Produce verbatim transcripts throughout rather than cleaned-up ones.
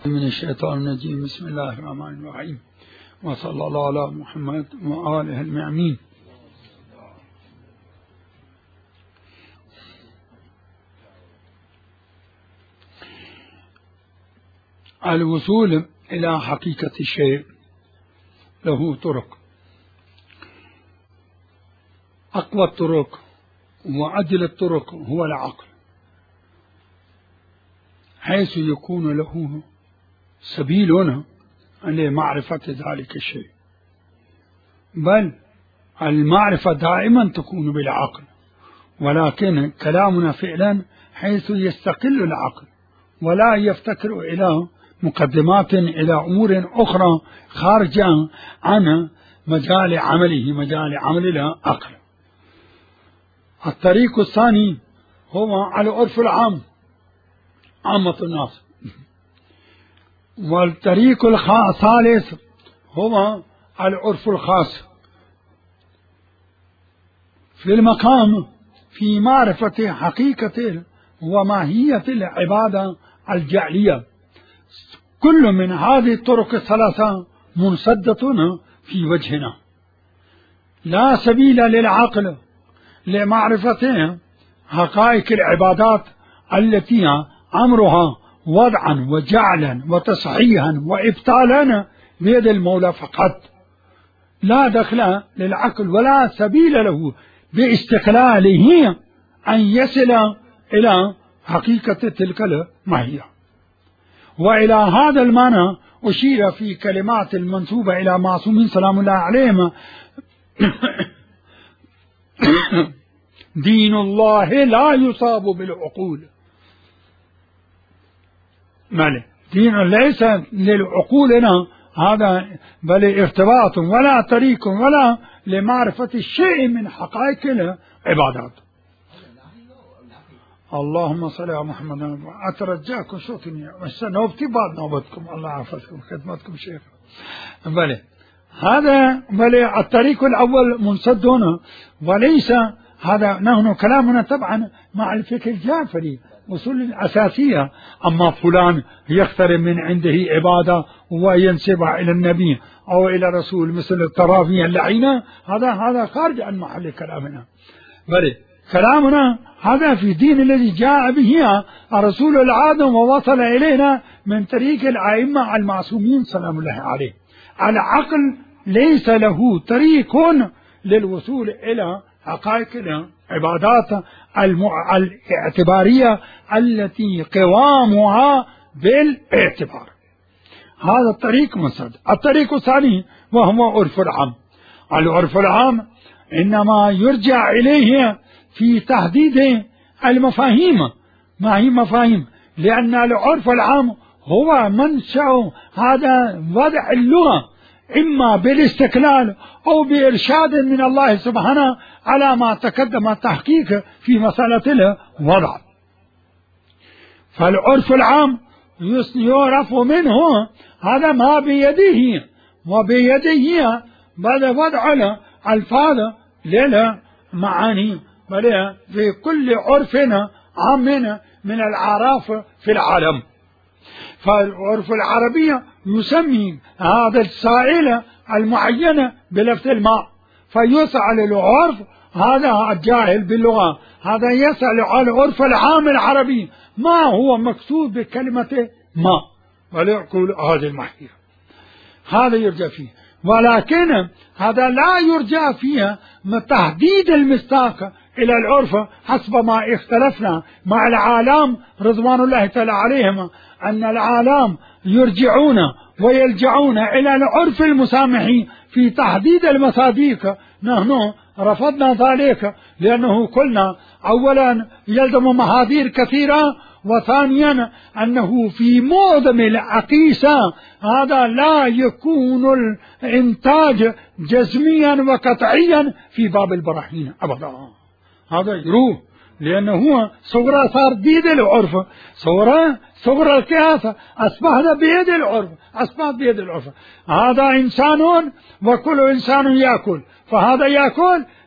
من الشيطان الرجيم. بسم الله الرحمن الرحيم، وصلى الله على محمد وآله المعمين. الوصول إلى حقيقة الشيء له طرق، أقوى الطرق وأجل الطرق هو العقل، حيث يكون له سبيل لمعرفة ذلك الشيء، بل المعرفة دائما تكون بالعقل، ولكن كلامنا فعلا حيث يستقل العقل ولا يفتكر إلى مقدمات إلى أمور أخرى خارجة عن مجال عمله مجال عمل العقل. الطريق الثاني هو العرف العام عامة الناس، والطريق الثالث هو العرف الخاص في المقام في معرفة حقيقة وماهية العبادة الجعلية. كل من هذه الطرق الثلاثة منسدة في وجهنا، لا سبيل للعقل لمعرفة حقائق العبادات التي أمرها وضعا وجعلا وتصحيحا وإبطالا بيد المولى فقط، لا دخل للعقل ولا سبيل له باستقلاله أن يصل إلى حقيقة تلك الماهية. وإلى هذا المعنى أشير في كلمات المنسوبة إلى معصومين سلام الله عليهم: دين الله لا يصاب بالعقول. ماله دين ليس للعقولنا هذا، بل ارتباط ولا طريق ولا لمعرفة الشيء من حقائق العبادات. اللهم صل على محمد. أترجاكم شوفني نوبتي بعد نوبتكم، الله يحفظكم خدمتكم شيخ. بل هذا بل الطريق الأول منسد هنا، وليس هذا نحن كلامنا طبعا مع الفكر الجعفري وصول الأساسية. أما فلان يقترب من عنده عبادة وينسبها إلى النبي أو إلى رسول مثل الطرافية اللعينة، هذا هذا خارج عن محل كلامنا. بل كلامنا هذا في الدين الذي جاء به الرسول العادم ووصل إلينا من طريق الأئمة المعصومين سلام الله عليه. العقل ليس له طريق للوصول إلى حقائق العبادات الاعتبارية التي قوامها بالاعتبار. هذا الطريق مسد. الطريق الثاني وهو عرف العام. العرف العام إنما يرجع إليه في تحديد المفاهيم. ما هي مفاهيم؟ لأن العرف العام هو منشأ هذا وضع اللغة، إما بالاستقلال أو بإرشاد من الله سبحانه على ما تقدم التحقيق في مسألة الوضع. فالعرف العام يعرف منه هذا ما بيده، وبيده بعد وضع الألفاظ للمعاني بل في كل عرف عام من الأعراف في العالم. فالعرف العربي يسمي هذا السائل المعين بلفظ الماء، فيسأل العرف هذا الجاهل باللغة، هذا يسأل على العرف العام العربي ما هو مقصود بكلمة ماء، ويقول هذه المحية. هذا يرجع فيه، ولكن هذا لا يرجع فيها تحديد المصداق إلى العرف حسب ما اختلفنا مع العالم رضوان الله تعالى عليهم، أن العالم يرجعون ويلجعون إلى العرف المسامحي في تحديد المصادق. نحن رفضنا ذلك لأنه قلنا أولا يلزم محاذير كثيرة، وثانيا أنه في معظم الأقيسة هذا لا يكون الإنتاج جزميا وقطعيا في باب البراهين أبدا. هذا يروح لأنه هو صغرى صار بيد العرف، صغرى صغرى القياس أصبحنا بيد العرف، أصبح بيد العرف. هذا إنسان وكل إنسان يأكل، فهذا يأكل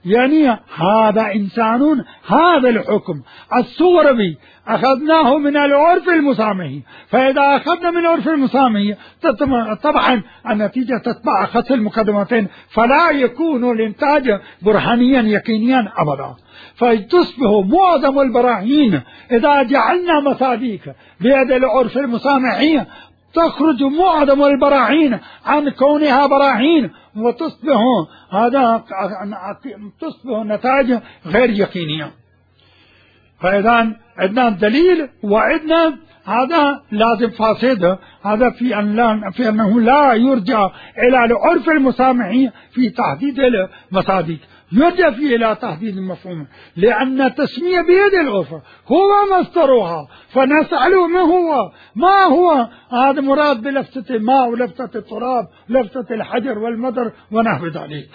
يعني هذا إنسان، هذا الحكم الصغربي أخذناه من العرف المسامحي، فإذا أخذنا من العرف المسامحي طبعا النتيجة تتبع خط المقدمتين، فلا يكون الإنتاج برهانيا يقينيا أبدا. فتصبح معظم البراهين إذا جعلنا مصاديق بيد العرف المسامحي تخرج معظم البراهين عن كونها براهين، وتصبح هذا تصبح نتائج غير يقينية. فإذا عندنا دليل وعندنا هذا لازم فاسد، هذا في أن لا في أنه لا يرجع إلى العرف المسامحي في تحديد المصاديق، يرجع فيه إلى تحديد المفهوم، لأن التسمية بيد العرف هو مصدرها، فنسأله ما هو ما هو هذا مراد بلفتة الماء ولفتة التراب لفتة الحجر والمدر ونحو ذلك.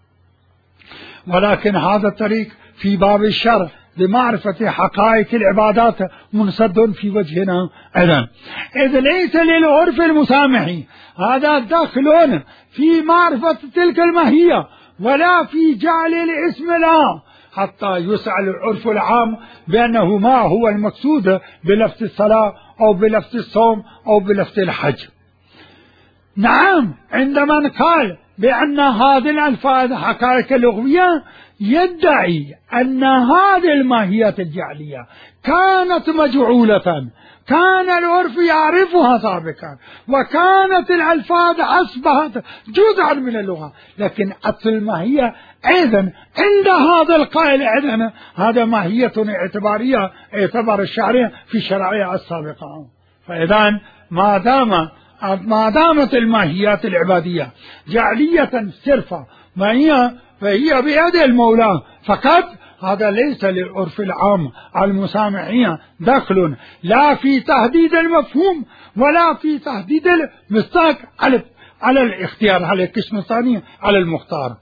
ولكن هذا الطريق في باب الشرع لمعرفة حقائق العبادات منسد في وجهنا أيضا، إذ ليس للعرف المسامحي هذا دخل في معرفة تلك الماهية ولا في جعل الاسم لا، حتى يسأل العرف العام بأنه ما هو المقصود بلفظ الصلاة أو بلفظ الصوم أو بلفظ الحج. نعم، عندما قال بأن هذه الألفاظ حقائق لغوية يدعي أن هذه الماهية الجعلية كانت مجعولة، كان العرف يعرفها سابقا، وكانت الألفاظ أصبحت جزءا من اللغة، لكن أصل الماهية أيضا عند هذا القائل أيضا هذا ماهية اعتبارية اعتبار الشرعية في الشرعية السابقة. فإذا ما دام ما دامت الماهيات العبادية جعلية صرفة ما هي فهي بيد المولى فقط، هذا ليس للعرف العام المسامحية دخل لا في تحديد المفهوم ولا في تحديد المصداق على على الاختيار، على القسم الثاني على المختار.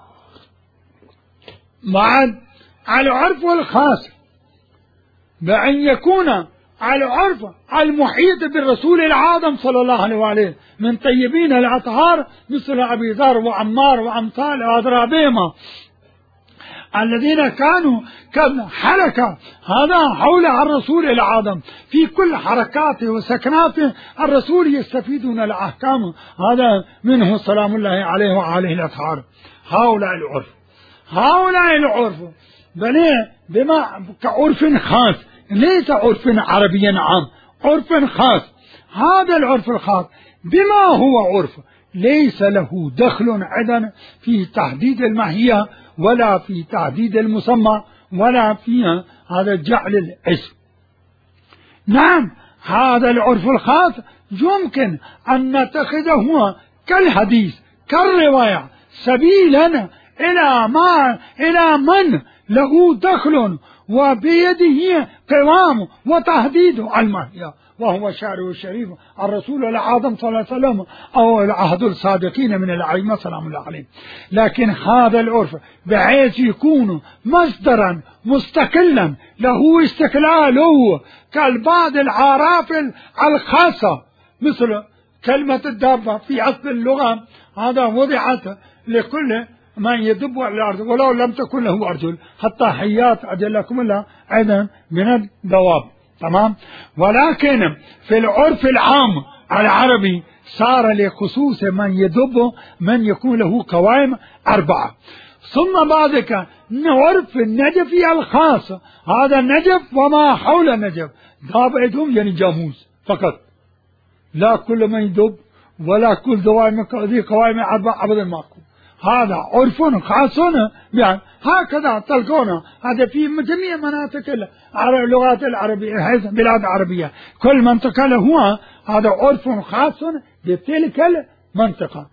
مع العرف الخاص بأن يكون العرف المحيط بالرسول العظيم صلى الله عليه وآله من طيبين الأطهار مثل أبي ذر وعمار وأمثال أضرابهما الذين كانوا كان حركة هذا حول الرسول العظيم في كل حركاته وسكناته، الرسول يستفيدون الأحكام هذا منه سلام الله عليه وعليه الأطهار. هؤلاء العرف هؤلاء العرف بما كعرف خاص ليس عرف عربي عام، عرف خاص. هذا العرف الخاص بما هو عرف ليس له دخل عدن في تحديد الماهية ولا في تحديد المسمى ولا في هذا جعل الاسم. نعم، هذا العرف الخاص يمكن أن نتخذه كالحديث كالرواية سبيلا إلى ما إلى من له دخل وبيده قوام وتحديد الماهية، وهو شارع الشريف الرسول العظيم صلى الله عليه وسلم أو العهد الصادقين من الأئمة سلام الله عليهم. لكن هذا العرف بحيث يكون مصدرا مستقلا له استقلاله كالبعض العراف الخاصة، مثل كلمة الدابة في أصل اللغة هذا وضعت لكل من يدب على الأرض ولو لم تكن له أرجل، حتى حيات أجلكم الله أيضا من الدواب. تمام. ولكن في العرف العام العربي صار لخصوص من يدب من يكون له قوائم أربعة. ثم بعدك عرف النجف الخاص، هذا النجف وما حول النجف دابعتهم يعني جاموس فقط، لا كل من يدب ولا كل دوائم ذي قوائم أربعة أبدا ماكو. هذا عرف خاص يعني هكذا تلقونه هذا في جميع مناطق اللغات العربية بلاد عربية، كل منطقة له هذا عرف خاص بتلك المنطقة.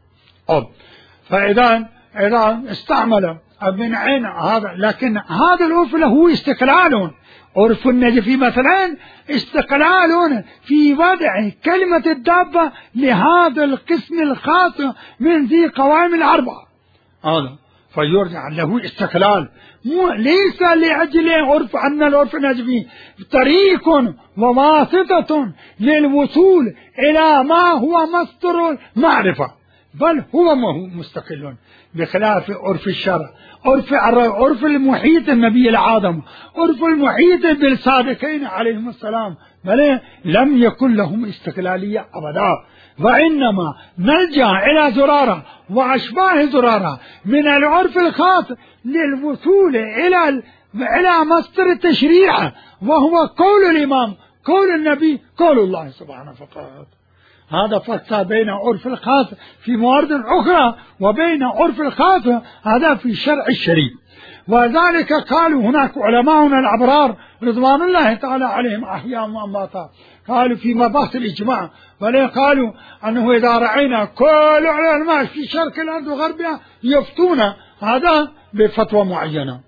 فإذا إذا استعمل من عين هذا، لكن هذا العرف له استقلال. عرف النجفي مثلا استقلال في وضع كلمة الدابة لهذا القسم الخاص من ذي قوائم الأربعة، هذا فيرجع له استقلال، ليس لأجل عرف أن العرف النجفي طريق وواسطة للوصول إلى ما هو مصدر المعرفة، بل هو مستقل بخلاف عرف الشرع، عرف عرف المحيط النبي العظم، عرف المحيط بالصادقين عليهم السلام، بل لم يكن لهم استقلالية أبدا، وإنما نلجأ إلى زرارة وأشباه زرارة من العرف الخاص للوصول إلى إلى مصدر التشريع، وهو قول الإمام، قول النبي، قول الله سبحانه فقط. هذا فرق بين عرف الخاص في موارد أخرى وبين عرف الخاص هذا في شرع الشريف. وذلك قالوا هناك علماؤنا الأبرار رضوان الله تعالى عليهم أحياء وأمواتا، قالوا في مباحث الإجماع، ولا قالوا أنه إذا رأينا كل العلماء في شرق الأرض وغربها يفتون هذا بفتوى معينة،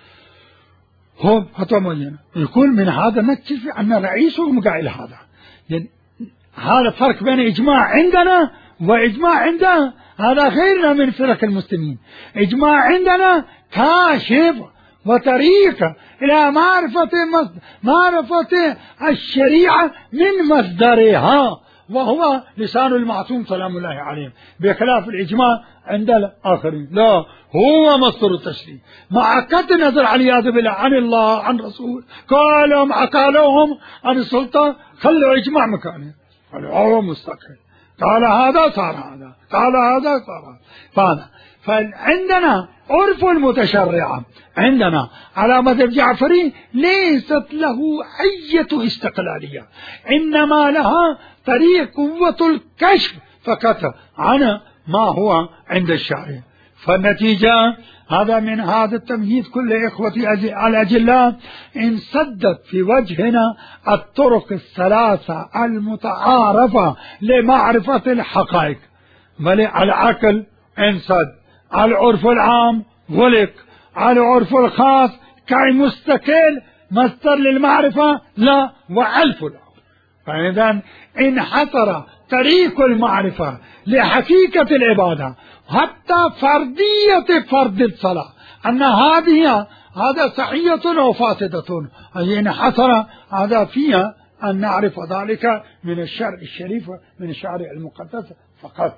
هو فتوى معينة، يكون من هذا نكتشف أن رئيسهم قائل هذا. يعني هذا فرق بين إجماع عندنا وإجماع عندنا، هذا غيرنا من فرق المسلمين. إجماع عندنا كاشف وطريق إلى معرفة معرفة الشريعة من مصدرها، وهو لسان المعصوم سلام الله عليه، بخلاف الإجماع عند الآخرين لا، هو مصدر التشريع مع قطع النظر والعياذ بالله عن الله عن رسول، قالوا مع قالوهم عن السلطة خلوا إجماع مكانه، قالوا هو مستقل، قال هذا صار هذا، قال هذا صار هذا. فعندنا عرف المتشرع عندنا على مذهب جعفري ليست له أي استقلالية، إنما لها طريق قوة الكشف فقط عن ما هو عند الشارع. فالنتيجة هذا من هذا التمهيد كل إخوتي الأجلاء انسدت في وجهنا الطرق الثلاثة المتعارفة لمعرفة الحقائق، بل العقل انسد، العرف العام غلق، العرف الخاص كمستقل مصدر للمعرفة لا، وألف له. فإذا انحصر طريق المعرفة لحقيقة العبادة حتى فردية فرض الصلاة أن هذه هذا صحية أو فاسدة، أي انحصر هذا فيها أن نعرف ذلك من الشرع الشريف من الشرع المقدس فقط.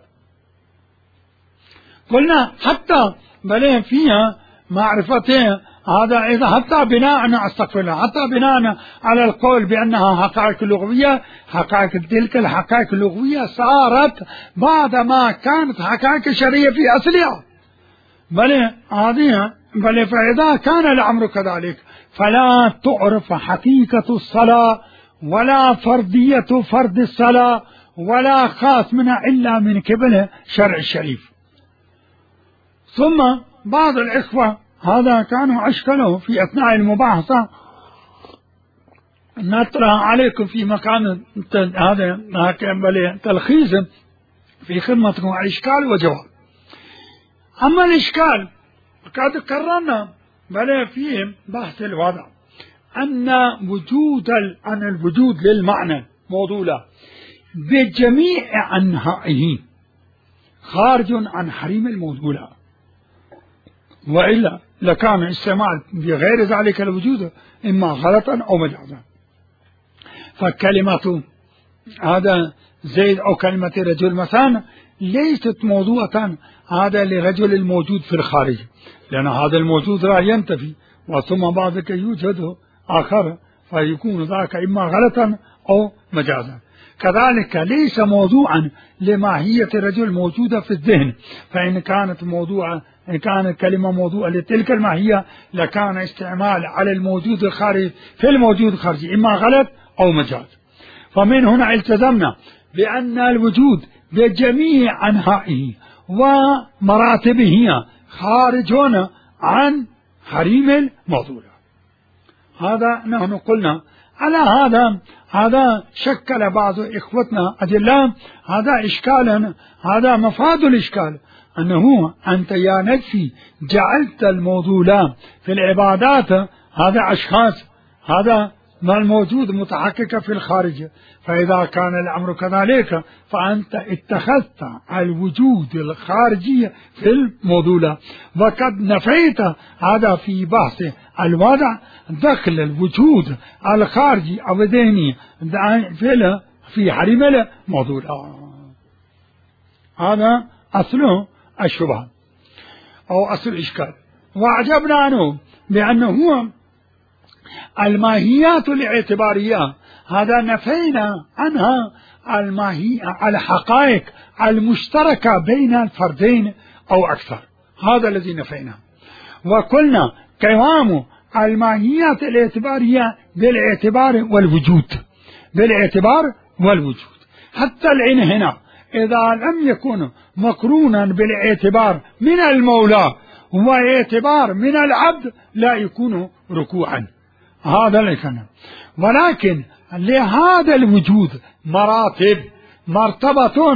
قلنا حتى بل فيها معرفته هذا إذا حتى بناء استغفر الله حتى بناء على القول بأنها حقائق لغوية، حقائق تلك الحقائق اللغوية صارت بعدما كانت حقائق شرعية في أصلها، بل هذه بل فإذا كان الأمر كذلك فلا تعرف حقيقة الصلاة ولا فرضية فرض الصلاة ولا خاص منها إلا من قبل شرع الشريف. ثم بعض الإخوة هذا كانوا أشكلوا في أثناء المباحثة نطرح عليكم في مكان هذا تلخيص في خدمتكم إشكال وجواب. أما الإشكال قد قررنا بل فيه بحث الوضع أن وجود أن الوجود للمعنى موضوع بجميع أنحائه خارج عن حريم الموضوع، وإلا لكان استعمال بغير ذلك الوجود إما غلطا أو مجازا. فكلمة هذا زيد أو كلمة رجل مثلا ليست موضوعة هذا لرجل الموجود في الخارج، لأن هذا الموجود لا ينتفي وثم بعضك يوجد آخر فيكون ذاك إما غلطا أو مجازا. كذلك ليس موضوعا لماهية الرجل موجودة في الذهن، فإن كانت موضوعة إن كانت كلمة موضوعة لتلك الماهية لكان استعمال على الموجود الخارجي في الموجود الخارجي إما غلط أو مجاز. فمن هنا التزمنا بأن الوجود بجميع أنحائه ومراتبه خارجون عن حريم الموضوع. هذا نحن قلنا على هذا هذا شكل بعض إخوتنا أدلة هذا إشكالا، هذا مفاد الإشكال أنه أنت يا نفسي جعلت الموضوع في العبادات هذا أشخاص، هذا ما الموجود متحقق في الخارج، فإذا كان الأمر كذلك فأنت اتخذت الوجود الخارجي في الموضوع، وقد نفيت هذا في بحث الوضع دخل الوجود الخارجي أو الذهني في في حريم الموضوع. هذا أصله الشبهة أو أصل الإشكال. وأعجبنا عنه بأنه هو الماهيات الاعتبارية هذا نفينا عنها الماهية الحقائق المشتركة بين الفردين أو أكثر، هذا الذي نفيناه. وقلنا قوام الماهيات الاعتبارية بالاعتبار والوجود، بالاعتبار والوجود. حتى العين هنا إذا لم يكن مقرونا بالاعتبار من المولى واعتبار من العبد لا يكون ركوعا، هذا اللي كان. ولكن لهذا الوجود مراتب، مرتبة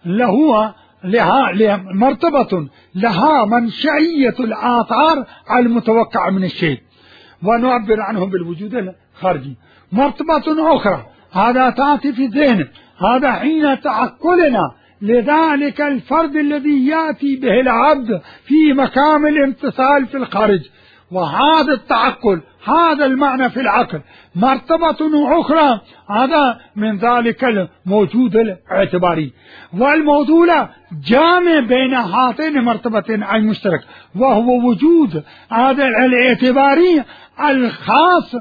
له لها مرتبة لها منشأية الآثار المتوقعة من الشيء، ونعبر عنه بالوجود الخارجي. مرتبة أخرى هذا تأتي في الذهن، هذا حين تعقلنا لذلك الفرد الذي يأتي به العبد في مقام الامتثال في الخارج، وهذا التعقل هذا المعنى في العقل. مرتبة أخرى هذا من ذلك الموجود الاعتباري، والموضوع جامع بين هاتين المرتبتين المشترك، وهو وجود هذا الاعتباري الخاص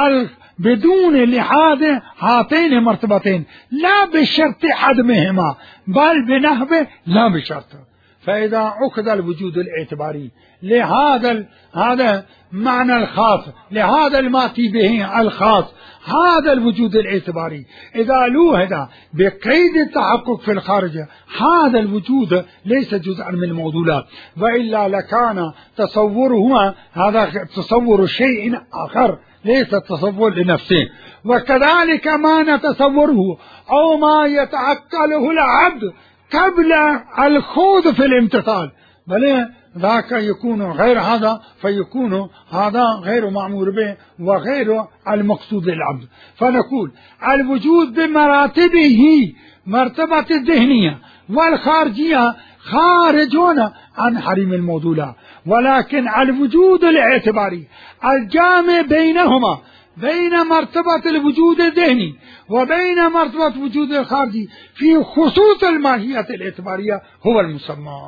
بدون لحاظ هاتين المرتبتين، لا بشرط عدمهما بل بنحو لا بشرط. فإذا أخذ الوجود الاعتباري لهذا هذا معنى الخاص، لهذا الماتي به الخاص، هذا الوجود الاعتباري إذا لوهد بقيد التحقق في الخارج، هذا الوجود ليس جزءا من الموضوعات، وإلا لكان تصوره هذا تصور شيء آخر ليس تصور لنفسه. وكذلك ما نتصوره أو ما يتعقله العبد قبل الخوض في الامتثال، بل ذاك يكون غير هذا، فيكون هذا غير مأمور به وغير المقصود للعبد. فنقول الوجود بمراتبه، مرتبة الذهنية والخارجية خارجون عن حريم الموضوع، ولكن الوجود الاعتباري الجامع بينهما، بين مرتبة الوجود الذهني وبين مرتبة وجود الخارجي في خصوص الماهية الاعتبارية هو المسمى.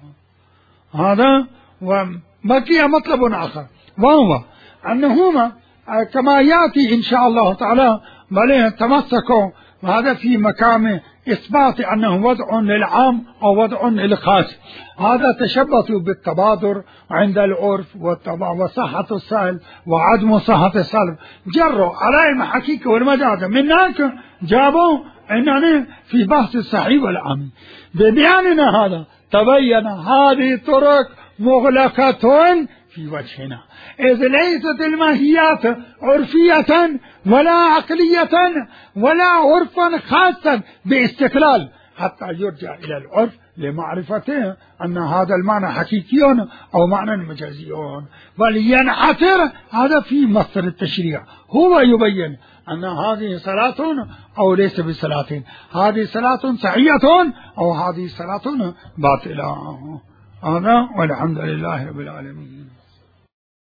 هذا وبقي مطلب آخر، وهو أنهما كما يأتي إن شاء الله تعالى بل تمسكوا، وهذا في مقام إثبات أنه وضع للعام أو وضع للخاص. هذا تشبث بالتبادر عند العرف وصحة السائل وعدم صحة السالب، جروا على حقيقة والمجاز، من هناك جابوا أننا في بحث الصحيح والعام. ببياننا هذا تبين هذه الطرق مغلقة في وجهنا، إذ ليست الماهيات عرفية ولا عقلية ولا عرفا خاصا باستقلال حتى يرجع إلى العرف لمعرفته أن هذا المعنى حقيقي أو معنى مجازي، بل ينحصر هذا في مصدر التشريع، هو يبين أن هذه صلاة أو ليس بصلاة، هذه صلاة صحيحة أو هذه صلاة باطلة. هذا والحمد لله رب العالمين.